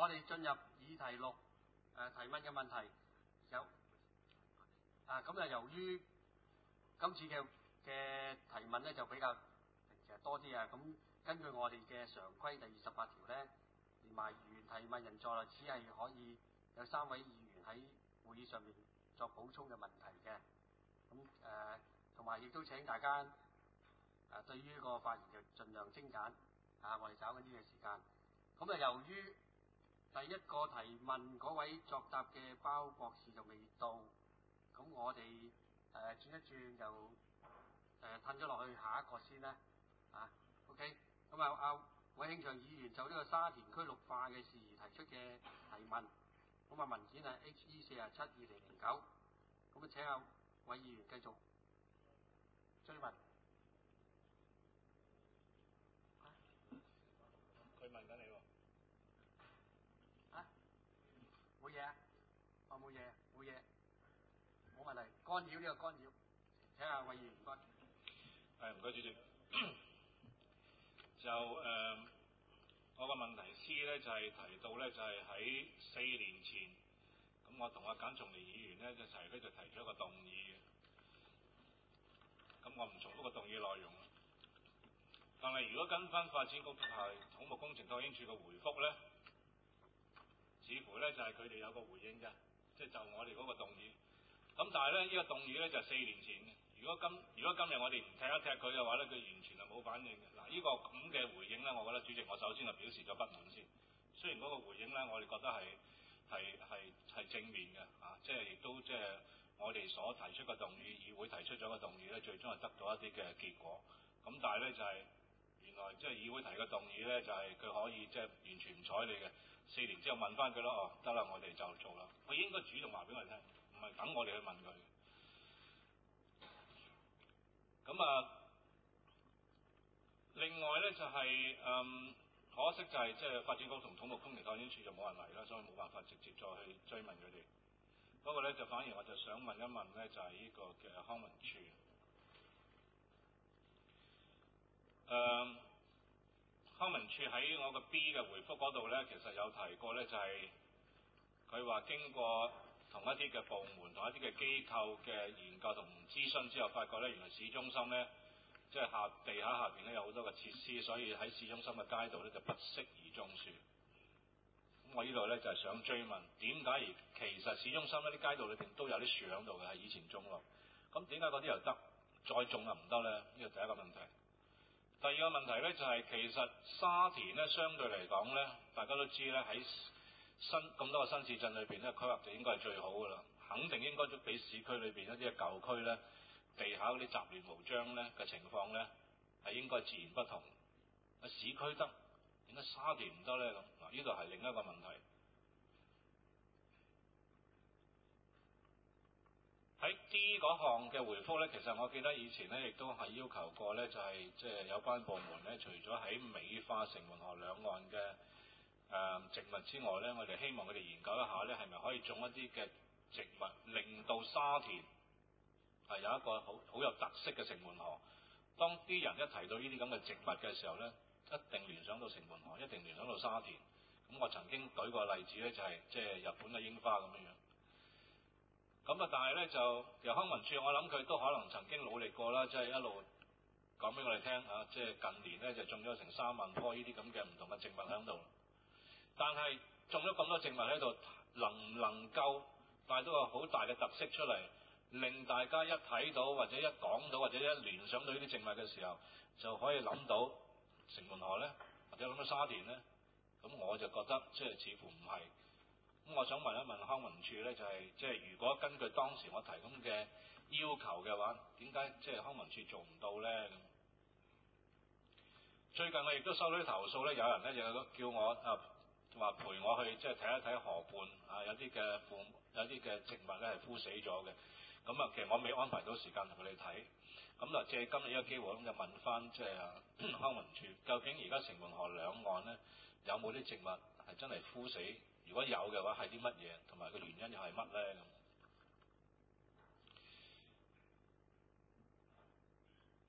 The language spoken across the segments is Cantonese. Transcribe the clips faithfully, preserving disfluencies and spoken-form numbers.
我哋進入議題六誒、呃、提問嘅問題有啊，咁啊由於今次嘅嘅提問咧就比較其實多啲啊，咁根據我哋嘅常規第二十八條咧，連埋原提問人在內，只係可以有三位議員喺會議上面作補充嘅問題嘅。咁誒同埋亦都請大家誒、呃、對於呢個發言就盡量精簡啊，我哋找緊呢個時間。咁啊由於第一個提問嗰位作答嘅包博士就未到，咁我哋誒、呃、轉一轉就誒褪咗落去下一個先啦。啊 ，OK， 咁啊阿韋慶祥議員就呢個沙田區綠化嘅事宜提出嘅提問，咁啊文件係 H E 四七二零零九，咁啊請阿韋議員繼續追問。 佢問緊你喎。 啊？冇嘢啊？哦冇嘢，冇嘢，冇問題。干擾呢個干擾，請阿韋議員唔該。 係唔該主席。就誒、呃，我個問題 C 咧就係、是、提到咧就係、是、喺四年前，咁我同阿簡松年議員咧就齊咧就提出一個動議嘅。咁我唔重複個動議內容。但係如果跟翻發展局同埋土木工程拓展署嘅回覆咧，似乎咧就係佢哋有個回應嘅，即係就我哋嗰個動議。咁但係咧呢、這個動議咧就係、是、四年前嘅。如果今如果今日我哋唔踢一踢佢嘅話咧，佢完全係冇反應嘅。嗱，呢個咁嘅回應咧，我覺得主席我首先係表示咗不滿先。雖然嗰個回應咧，我哋覺得係係係係正面嘅，啊，即係亦都即係我哋所提出嘅動議，議會提出咗個動議咧，最終係得到一啲嘅結果。咁但係咧就係、是、原來即係議會提嘅動議咧，就係、是、佢可以即係完全唔睬你嘅。四年之後問翻佢咯，哦，得啦，我哋就做啦。佢應該主動話俾我哋聽，唔係等我哋去問佢。咁啊，另外咧就係、是、嗯，可惜就係即係發展局同土木工程拓展署就冇人嚟啦，所以冇辦法直接再去追問佢哋。不過咧就反而我就想問一問咧，就係、是、呢個嘅康文署。誒、嗯，康文署喺我個 B 嘅回覆嗰度咧，其實有提過咧，就係佢話經過同一啲嘅部門同一啲嘅機構嘅研究同諮詢之後，發覺咧原來市中心咧即係下地下下邊咧有好多嘅設施，所以喺市中心嘅街道咧就不適宜種樹。咁我呢度咧就係、是、想追問，點解而其實市中心呢啲街道裏邊都有啲樹喺度嘅，係以前種落，咁點解嗰啲又得，再種又唔得咧？呢個第一個問題。第二個問題咧就係、是、其實沙田咧相對嚟講咧，大家都知咧喺新咁多個新市鎮裏邊咧，規劃就應該係最好噶啦，肯定應該都比市區裏邊一啲嘅舊區咧，地下嗰啲雜亂無章咧嘅情況咧係應該自然不同。喺市區得，點解沙田唔得咧？咁嗱，呢度係另一個問題。喺 D 嗰項嘅回覆咧，其實我記得以前咧亦都係要求過咧，就係即係有關部門咧，除咗喺美化城門河兩岸嘅誒、呃、植物之外咧，我哋希望佢哋研究一下咧，係咪可以種一啲嘅植物，令到沙田係有一個好好有特色嘅城門河。當啲人一提到呢啲咁嘅植物嘅時候咧，一定聯想到城門河，一定聯想到沙田。咁我曾經舉個例子咧，就係即係日本嘅櫻花咁樣樣。咁啊，但係咧就由康文署，我諗佢都可能曾經努力過啦，即係一路講俾我哋聽啊，即係近年咧就種咗成三萬棵呢啲咁嘅唔同嘅植物喺度。但係種咗咁多植物喺度，能唔能夠帶到個好大嘅特色出嚟，令大家一睇到或者一講到或者一聯想到呢啲植物嘅時候，就可以諗到城門河咧，或者諗到沙田咧？咁我就覺得即係似乎唔係。咁我想問一問康文署咧，就係即係如果根據當時我提咁嘅要求嘅話，點解即係康文署做唔到咧？咁最近我亦都收到啲投訴咧，有人咧就叫我啊話陪我去即係睇一睇河畔啊，有啲嘅父有啲嘅植物咧係枯死咗嘅。咁啊，其實我未安排到時間同佢哋睇。咁嗱，借今日呢個機會咁就問翻即係康文署，究竟而家城門河兩岸咧有冇啲植物係真係枯死？如果有嘅話，係啲乜嘢？同埋個原因又係乜咧？咁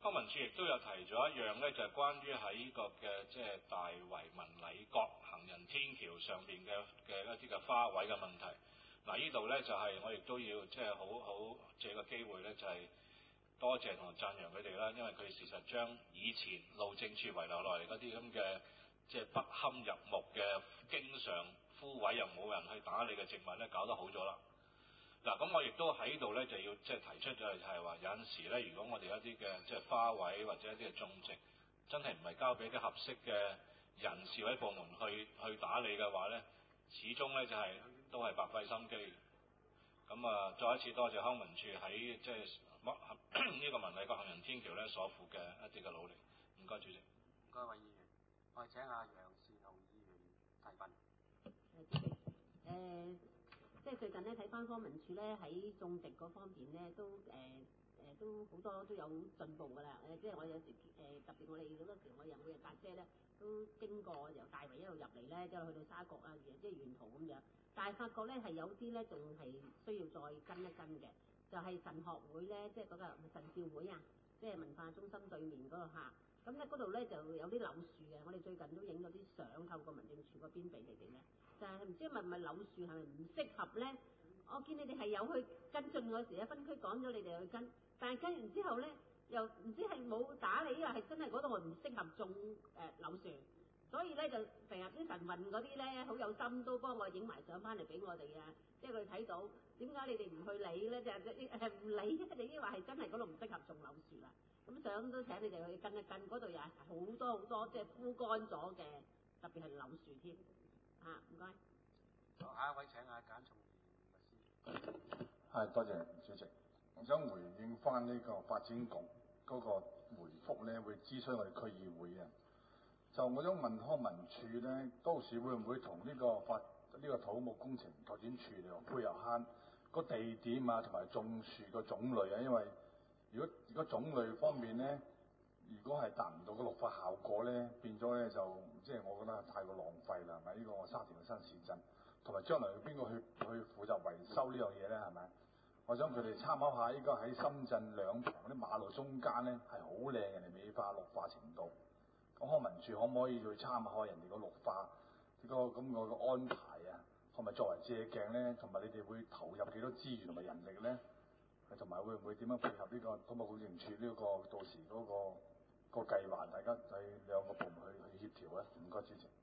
康文署亦都有提咗一樣咧，就係、是、關於喺呢個嘅即係大圍文禮閣行人天橋上邊嘅嘅一啲嘅花位嘅問題。嗱，呢度咧就係、是、我亦都要即係好好借個機會咧，就係、是、多謝同讚揚佢哋啦，因為佢事實將以前路政署遺留落嚟嗰啲咁嘅即係不堪入目嘅經常枯萎又冇人去打理嘅植物咧，搞得好咗啦。嗱，咁我亦都喺度咧就要即係提出咗，就係話有陣時咧，如果我哋一啲嘅即係花位或者一啲嘅種植，真係唔係交俾啲合適嘅人士或者部門去去打理嘅話咧，始終咧就係、是、都係白費心機。咁啊，再一次多謝康文署喺即係呢個文禮閣行人天橋咧所負嘅一啲嘅努力。唔該，主席。 唔該，位議員，我哋請阿楊善雄議員提問。 誒，主席，誒。即係最近咧睇翻康文署咧喺種植嗰方面咧都誒誒、呃、都好多都有進步㗎啦。誒、呃、即係我有時誒、呃、特別我哋好多時我又每日搭車咧都經過由大圍一路入嚟咧，即係去到沙角啊，即係沿途咁樣。但係發覺咧係有啲咧仲係需要再跟一跟嘅，就係、是、神學會咧，即係嗰個神召會啊，即係文化中心對面嗰個客。咁咧嗰度咧就有啲柳樹嘅，我哋最近都影咗啲相，透過民政處嗰邊俾你哋咧。但係唔知係咪柳樹係咪唔適合咧？我見你哋係有去跟進嗰時咧，分區講咗你哋去跟，但係跟完之後咧，又唔知係冇打理啊，係真係嗰度唔適合種誒、呃、柳樹，所以咧就成日啲晨運嗰啲咧好有心都幫我影埋相翻嚟俾我哋啊，即係佢睇到點解你哋唔去理咧？就係唔理，你已經話係真係嗰度唔適合種柳樹啦。咁相都請你哋去跟一跟，嗰度又係好多好多即係枯乾咗嘅，特別係柳樹添。啊，唔該。 好，下一位請阿簡松律師。 係，多謝主席。我想回應翻呢個發展局嗰個回覆咧，會諮詢我哋區議會啊。就我想問康文署咧，到時會唔會同呢個發呢、呢個土木工程拓展處嚟配合慳個地點啊，同埋種樹個種類啊？因為如果如果種類方面咧，如果係達唔到個綠化效果咧，變咗咧就即係我覺得太過浪費啦，係咪？呢、呢個沙田嘅新市鎮，同埋將來邊個去去負責維修呢樣嘢咧？係咪？我想佢哋參考下，依家喺深圳兩旁嗰啲馬路中間咧係好靚嘅，人哋美化綠化程度。咁康文署可唔可以去參考人哋個綠化呢、呢個咁個嘅安排啊？係咪作為借鏡咧？同埋你哋會投入幾多資源同埋人力咧？同埋會唔會點樣配合呢個土木工程處呢個到時嗰、嗰個？個計劃，大家喺兩個部門去去協調咧。唔該，主席。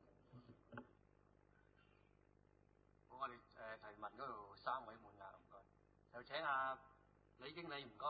好，我哋誒、呃、提問嗰度三位滿額，唔該。就請阿李經理，唔該。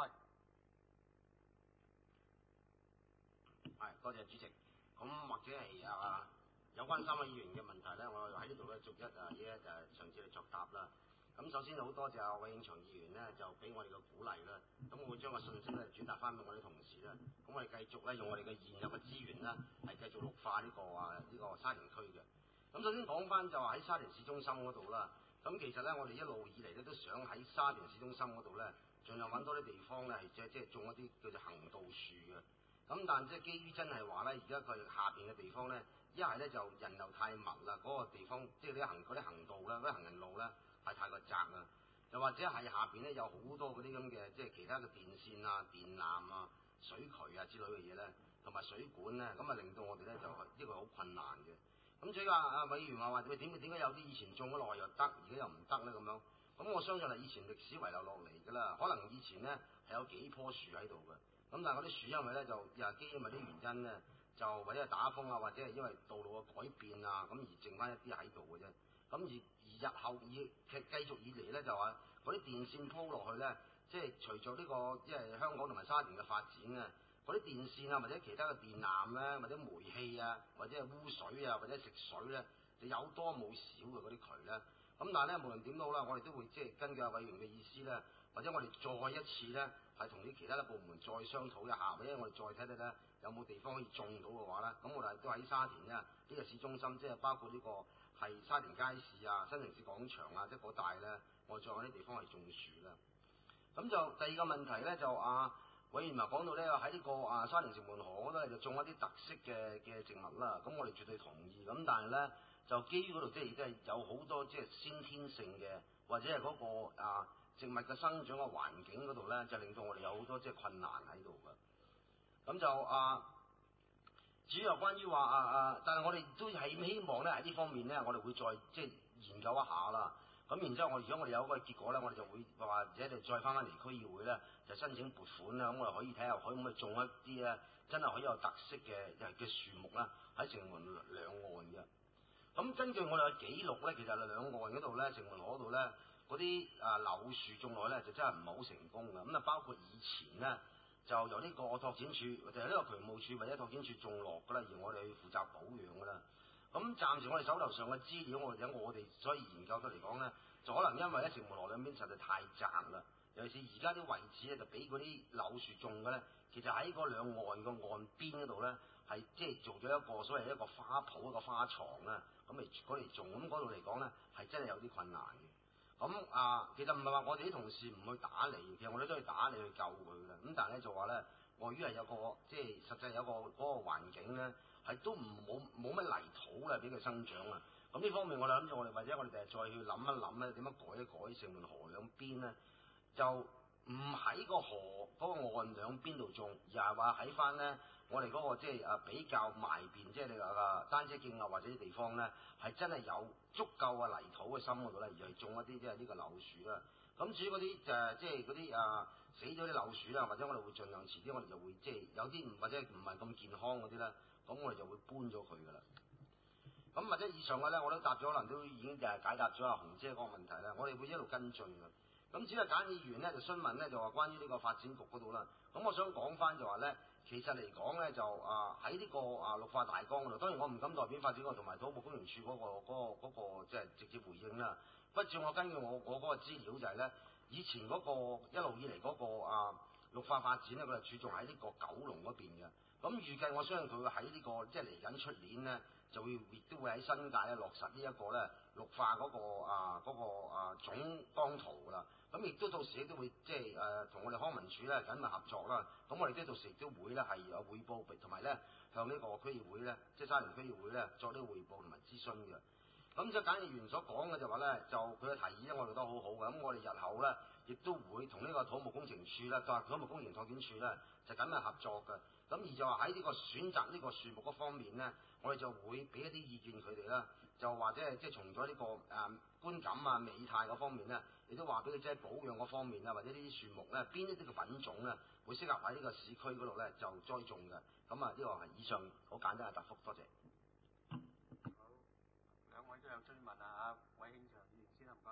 係，多謝主席。咁或者係啊，有關三位議員嘅問題咧，我喺呢度咧逐一啊一一誒嘗試去作答啦。咁首先好多謝阿韋永祥議員咧，就俾我哋嘅鼓勵啦。咁我會將個信息咧轉達翻俾我哋同事啦。咁我哋繼續咧用我哋嘅現有嘅資源啦，係繼續綠化呢、呢個啊呢、呢個沙田區嘅。咁首先講翻就話喺沙田市中心嗰度啦。咁其實咧我哋一路以嚟咧都想喺沙田市中心嗰度咧，盡量揾多啲地方咧係即係即係種一啲叫做行道樹嘅。咁但即係基於真係話咧，而家佢下邊嘅地方咧，一係咧就人流太密啦，嗰、嗰個地方即係啲行嗰啲行道啦，嗰啲行人路咧。係太過窄啊！又或者係下邊咧有好多嗰啲咁嘅即係其他嘅電線啊、電纜啊、水渠啊之類嘅嘢咧，同埋水管咧，咁啊令到我哋咧就呢個好困難嘅。咁所以話阿委員話話點點解有啲以前種咗落去又得，而家又唔得咧咁樣？咁我相信係以前歷史遺留落嚟㗎啦。可能以前咧係有幾棵樹喺度嘅，咁但係嗰啲樹因為咧就又係基因為啲原因咧，就或者係打風啊，或者係因為道路嘅改變啊，咁而剩翻一啲喺度嘅啫。咁而而日後以繼繼續以嚟咧，就話嗰啲電線鋪落去咧，即係隨著呢個即係香港同埋沙田嘅發展啊，嗰啲電線啊，或者其他嘅電纜咧，或者煤氣啊，或者係污水啊，或者食水咧，就有多冇少嘅嗰啲渠咧。咁但係咧，無論點都好啦，我哋都會即係根據委員嘅意思咧，或者我哋再一次咧，係同啲其他嘅部門再商討一下，或者我哋再睇睇咧，有冇地方可以種到嘅話咧，咁我哋都喺沙田咧呢、呢個市中心，即係包括呢、呢個。係沙田街市啊、新城市廣場啊，即係嗰帶咧，我再揾啲地方嚟種樹啦。咁就第二個問題咧，就啊委員話講到咧喺呢個啊沙田城門河嗰度就種一啲特色嘅嘅植物啦。咁我哋絕對同意。咁但係咧就基於嗰度即係亦都係有好多即係先天性嘅，或者係嗰、嗰個啊植物嘅生長嘅環境嗰度咧，就令到我哋有好多即係困難喺度㗎。 咁就啊，至於有關於話啊啊，但係我哋都係希望咧喺呢方面咧，我哋會再即係研究一下啦。咁然之後，我如果我哋有嗰個結果咧，我哋就會或者就再翻返嚟區議會咧，就申請撥款啦。咁我哋可以睇下可唔可以種一啲咧，真係可以有特色嘅嘅樹木啦，喺城門兩岸嘅。咁根據我哋嘅記錄咧，其實兩岸嗰度咧，城門河嗰度咧，嗰啲啊柳樹種落咧，就真係唔係好成功嘅。咁啊，包括以前咧，就由呢個拓展處或者呢個渠務處或者拓展處種落㗎啦，而我哋去負責保養㗎啦。咁暫時我哋手頭上嘅資料，我哋我哋所以研究到嚟講咧，就可能因為咧城門河兩邊實在太窄啦，尤其是而家啲位置咧就俾嗰啲柳樹種嘅咧，其實喺嗰兩岸個岸邊嗰度咧，係即係做咗一個所謂一個花圃一個花床啦，咁嚟嗰嚟種，咁嗰度嚟講咧係真係有啲困難嘅。咁啊，其實唔係話我哋啲同事唔去打理，其實我哋都去打理去救佢嘅。咁但係咧就話咧，礙於係有個即係實際有個嗰、嗰個環境咧，係都唔冇冇乜泥土啦俾佢生長啊。咁呢方面我哋諗住我哋或者我哋第日再去諗一諗咧，點樣改一改城門河兩邊咧，就唔喺個河嗰、嗰個岸兩邊度種，而係話喺翻咧我哋嗰、嗰個即係啊比較埋邊，即係你話單車徑啊或者啲地方咧，係真係有足夠嘅泥土嘅心嗰度咧，而係種一啲即係呢個柳樹啦。咁至於嗰啲誒即係嗰啲啊死咗啲柳樹啦，或者我哋會盡量遲啲，我哋就會即係有啲唔或者唔係咁健康嗰啲咧，咁我哋就會搬咗佢噶啦。咁或者以上嘅咧，我都答咗，可能都已經就係解答咗阿紅姐嗰個問題啦。我哋會一路跟進嘅。咁至於簡議員咧就詢問咧，就話關於呢個發展局嗰度啦。咁我想講翻就話咧，其實嚟講咧就啊喺呢個啊綠化大綱嗰度，當然我唔敢代表發展局同埋土木工程處嗰、嗰個嗰、嗰個嗰、嗰個即係直接回應啦。不過我根據我我嗰個資料就係咧，以前嗰、嗰個一路以嚟嗰、嗰個啊綠化發展咧，佢係注重喺呢個九龍嗰邊嘅。咁預計我相信佢會喺呢個即係嚟緊出年咧，就會亦都會喺新界咧落實呢一個咧綠化嗰、嗰個啊嗰、嗰個啊總綱圖㗎啦。咁亦都到時亦都會即係誒同我哋康文署咧緊密合作啦。咁我哋都到時亦都會咧係有匯報，同埋咧向呢個區議會咧，即係沙田區議會咧作呢個匯報同埋諮詢嘅。咁即係簡議員所講嘅就話咧，就佢嘅提議咧，我哋覺得好好嘅。咁我哋日後咧亦都會同呢個土木工程處咧，同埋土木工程拓展處咧就緊密合作嘅。咁而就話喺呢個選擇呢個樹木嗰方面咧，我哋就會俾一啲意見佢哋啦，就或者係即係從咗呢個誒、呃、觀感啊美態嗰方面咧，亦都話俾佢即係保養嗰方面啊，或者呢啲樹木咧邊一啲嘅品種咧會適合喺呢個市區嗰度咧就栽種嘅。咁啊呢個係以上好簡單嘅答覆，多謝。 好，兩位都有追問啊，阿韋慶祥議員先啦，唔該。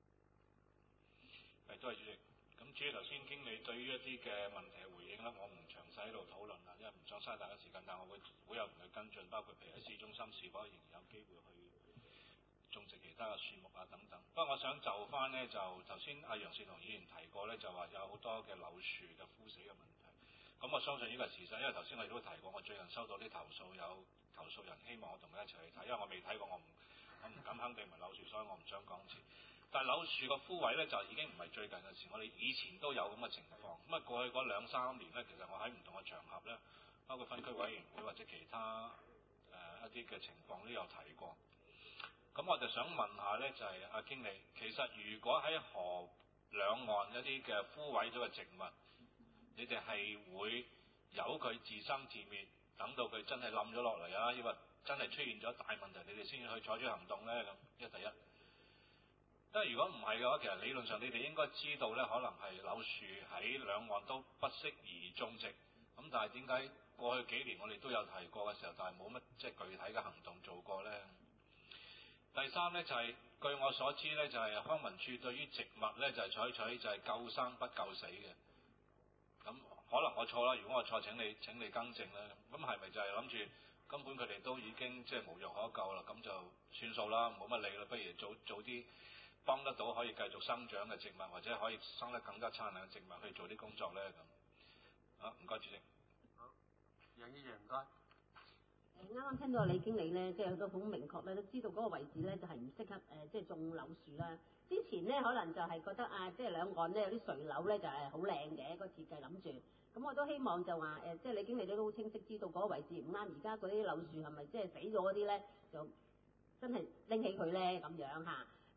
係，多謝主席。咁至於頭先經理對於一啲嘅問題嘅回應咧，我唔詳細喺度討論啦，因為唔想嘥大家時間，但我會會有同佢跟進，包括譬如喺市中心是否仍然有機會去種植其他嘅樹木啊等等。不過我想就翻呢，就頭先阿楊善雄議員提過咧，就話有好多嘅柳樹嘅枯死嘅問題。咁我相信呢個係事實，因為頭先我亦都提過，我最近收到啲投訴，有投訴人希望我同佢一齊去睇，因為我未睇過，我唔我唔敢肯定係柳樹，所以我唔想講住。但係柳樹個枯萎咧就已經唔係最近嘅事，我哋以前都有咁嘅情況。咁啊過去嗰兩三年咧，其實我喺唔同嘅場合咧，包括分區委員會或者其他誒、呃、一啲嘅情況都有提過。咁我就想問下咧，就係、是、阿經理，其實如果喺河兩岸一啲嘅枯萎咗嘅植物，你哋係會由佢自生自滅，等到佢真係冧咗落嚟啊？抑或真係出現咗大問題，你哋先至去採取行動咧？咁呢個第一。因為如果唔係嘅話，其實理論上你哋應該知道咧，可能係柳樹喺兩岸都不適宜種植。咁但係點解過去幾年我哋都有提過嘅時候，但係冇乜即係具體嘅行動做過咧？第三咧就係、是、據我所知咧，就係、是、康文署對於植物咧就係、是、採取就係救生不救死嘅。咁可能我錯啦，如果我錯，請你請你更正啦。咁係咪就係諗住根本佢哋都已經即係無藥可救啦？咁就算數啦，冇乜理啦，不如早早啲幫得到可以繼續生長嘅植物，或者可以生得更加燦爛嘅植物去做啲工作咧咁。啊，唔該主席。 好，楊議員唔該。 誒啱啱聽到李經理咧，即係都好明確咧，都知道嗰個位置咧就係唔適合誒，即係種柳樹啦。之前咧可能就係覺得啊，即係兩岸咧有啲垂柳咧就係好靚嘅個設計諗住。咁我都希望就話誒，即係李經理都好清晰知道嗰個位置唔啱。而家嗰啲柳樹係咪即係死咗嗰啲咧，就真係拎起佢咧咁樣嚇。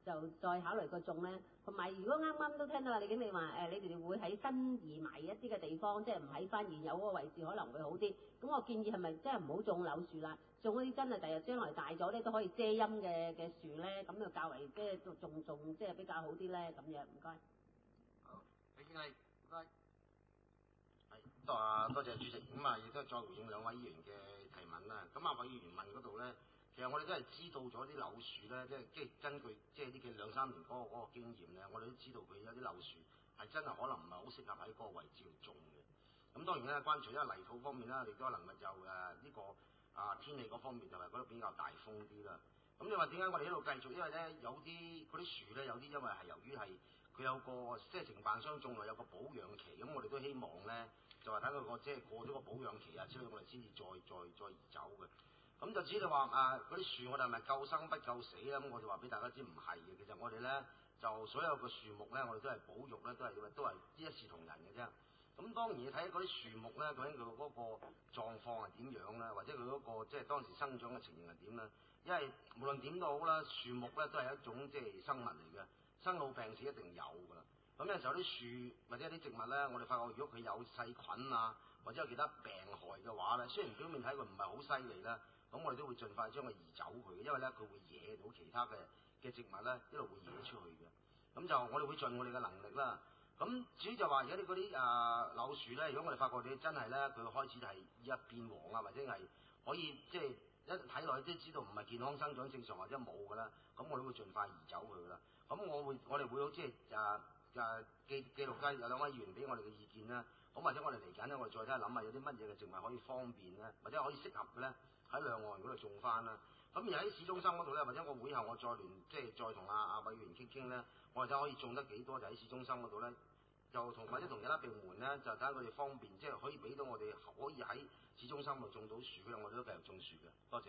就再考慮個種咧。同埋如果啱啱都聽到啦，李經理話誒，你哋會喺新移埋一啲嘅地方，即係唔喺翻現有嗰個位置可能會好啲。咁我建議係咪真係唔好種柳樹啦？種嗰啲真係第日將來大咗咧都可以遮陰嘅嘅樹咧，咁就較為即係種種即係比較好啲咧。咁樣唔該。 好，李經理，唔該。 係，多啊，多謝主席。咁啊，亦都再回應兩位議員嘅提問啦。咁啊，位議員問嗰度咧，其實我哋都係知道咗啲柳樹咧，即係即係根據即係呢幾兩三年嗰、嗰個嗰個經驗咧，我哋都知道佢有啲柳樹係真係可能唔係好適合喺嗰個位置度種嘅。咁當然咧，關除咗泥土方面啦，亦都可能就誒呢個啊天氣嗰方面就係覺得比較大風啲啦。咁你話點解我哋一路繼續？因為咧有啲嗰啲樹咧，有啲因為係由於係佢有個即係承辦商種落有個保養期，咁我哋都希望咧就係睇佢個即係過咗個保養期啊，之後我哋先至再再再移走嘅。咁就至於你話啊嗰啲樹我哋係咪救生不救死咧？咁我就話俾大家知唔係嘅。其實我哋咧就所有嘅樹木咧，我哋都係保育咧，都係都係一視同仁嘅啫。咁當然你睇嗰啲樹木咧，究竟佢嗰個狀況係點樣咧，或者佢嗰個即係當時生長嘅情形係點咧？因為無論點都好啦，樹木咧都係一種即係生物嚟嘅，生老病死一定有㗎啦。咁有時候啲樹或者啲植物咧，我哋發覺如果佢有細菌啊，或者有其他病害嘅話咧，雖然表面睇佢唔係好犀利啦，咁我哋都會盡快將佢移走佢嘅，因為咧佢會惹到其他嘅嘅植物咧，一路會惹出去嘅。咁就我哋會盡我哋嘅能力啦。咁至於就話而家啲嗰啲啊柳樹咧，如果我哋發覺你真係咧，佢開始係一變黃啊，或者係可以即係一睇落去都知道唔係健康生長正常或者冇㗎啦，咁我哋會盡快移走佢㗎啦。咁我會我哋會即係啊啊記記錄低有兩位議員俾我哋嘅意見啦。咁或者我哋嚟緊咧，我哋再睇下諗下有啲乜嘢嘅植物可以方便咧，或者可以適合嘅咧喺兩岸嗰度種翻啦。咁而喺市中心嗰度咧，或者我會後我再聯即係再同阿阿委員傾傾咧，我哋睇可以種得幾多就喺市中心嗰度咧。就同或者同其他部門咧，就睇下佢哋方便，即係可以俾到我哋可以喺市中心度種到樹嘅，我哋都繼續種樹嘅。多謝。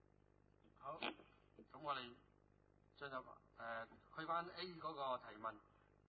好，咁我哋進入誒去翻 A 嗰個提問。